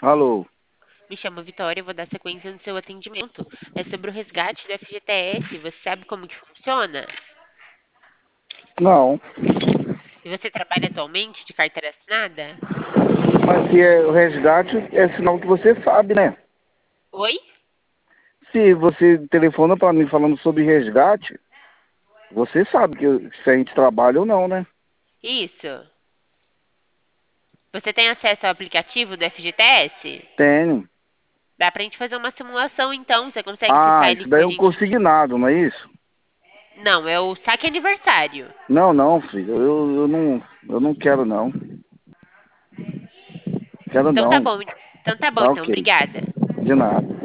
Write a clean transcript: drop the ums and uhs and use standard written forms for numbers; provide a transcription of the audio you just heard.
Alô? Me chamo Vitória, eu vou dar sequência no seu atendimento. É sobre o resgate do FGTS. Você sabe como que funciona? Não. E você trabalha atualmente de carteira assinada? Mas se é o resgate, é sinal que você sabe, né? Oi? Se você telefona para mim falando sobre resgate, você sabe se a gente trabalha ou não, né? Isso. Você tem acesso ao aplicativo do FGTS? Tenho. Dá pra gente fazer uma simulação então. Você consegue Ah, acessar ele isso com daí a é um gente? consignado, não é isso? Não, é o saque aniversário. Não, não, filho. Eu não quero, não. Quero Então tá não. bom. Então tá bom, Tá então. ok. Obrigada. De nada.